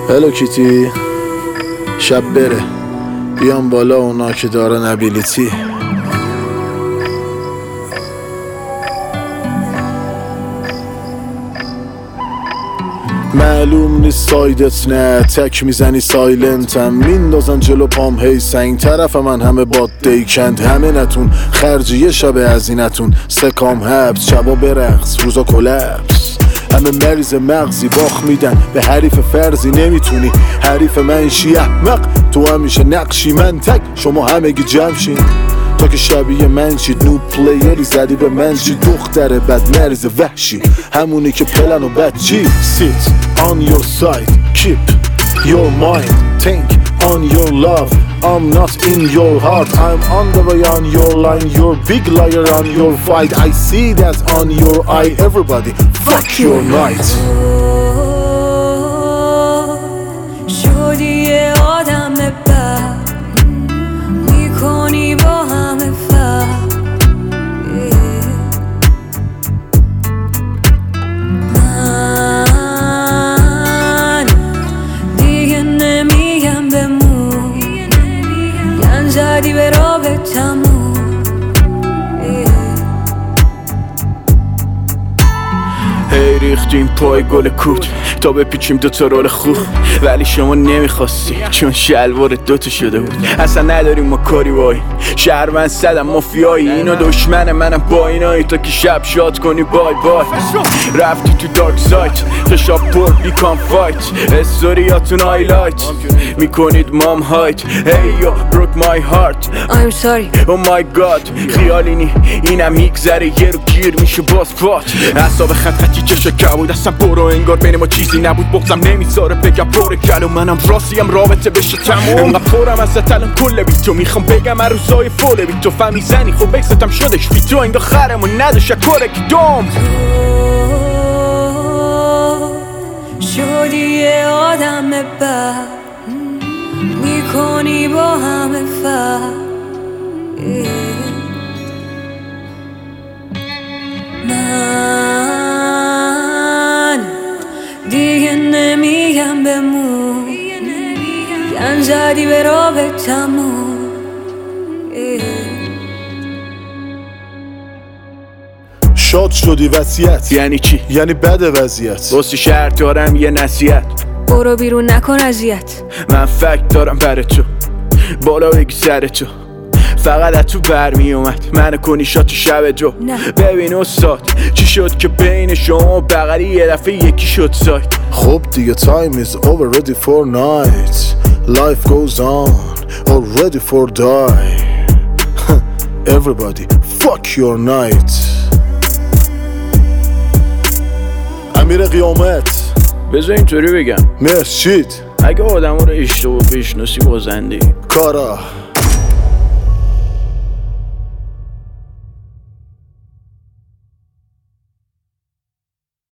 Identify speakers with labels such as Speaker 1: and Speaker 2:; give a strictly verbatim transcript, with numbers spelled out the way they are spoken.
Speaker 1: هلو کیتی، شب بره بیام بالا اونا که دارن ابیلیتی. معلوم نیست سایدت نه، تک میزنی سایلنتم، میندازن جلو پام هی سنگ، طرف من همه باد دیکند، همه نتون خرجی یه شب هزینتون، سکام حبس شبا برقص روزا کلپس، همه مریض مغزی باخ میدن به حریف فرضی، نمیتونی حریف من شی احمق، تو همیشه نقشی من تک، شما همگی جمع شین تا که شبیه من چید، نو پلیری زدی به من چی، دختر بد مریض وحشی، همونی که پلن و بد چی. Sit on your side, keep your mind, think on your love, I'm not in your heart, I'm on the way on your line, you're big liar on your fight, I see that on your eye, everybody fuck your night.
Speaker 2: شدی یه آدم بد میکنی با همه فرق، من دیگه نمیگم بمون، گن زدی به رابطمون.
Speaker 3: هی ریختیم پای گل کوت تا بپیچیم دوتا رول خوب، ولی شما نمیخواستی چون شلوار دوتا شده بود. اصلا نداریم ما کاری بایی، شهروند صدم مافیایی، اینا دشمن منم با اینایی، تا که شب شاد کنی بای بای. رفتی تو دارک سایت خشاب پر بیکام فایت، استوریاتون هایلایت میکنید مام هایت. هی یا بروک مای هارت
Speaker 2: I'm sorry
Speaker 3: او مای گاد، خیالی نی اینم میگذره یه رو گیر میشه باز فات. اصاب خطی چشه کبود اصلا برو، انگار بین ما چیزی نبود، بغزم نمیذاره بگم پر کلو، منم راستیم رابطه بشه تموم، انقدر پرم از الان کل بی تو، میخوام بگم هر روزای فول بی تو، فهمی زنی خب بکستم شدش بی تو، انگار خرمو نداشت کرک دوم.
Speaker 2: شدی یه آدم بد میکنی با همه فرق، من دیگه نمیگم بمون، گن زدی به رابطمون.
Speaker 1: شاد شدی وصیت
Speaker 3: یعنی چی؟
Speaker 1: یعنی بد وضعیت،
Speaker 3: واسه شهر دارم یه نصیحت،
Speaker 2: برو بیرون نکن اذیت،
Speaker 3: من فکر دارم بر تو بالا بگی سر تو، فقط از تو برمی اومد منو کنی شات شب جو. ببین استاد چی شد که بین شما و بغلی یه دفعه یکی شد سایت.
Speaker 1: خب دیگه time is over, ready for night, life goes on, or ready for die. Everybody fuck your night. امیر قیامت
Speaker 3: بذار اینطوری بگم،
Speaker 1: مرشید
Speaker 3: اگه آدم رو اشتباه بشناسی بازنده
Speaker 1: کارا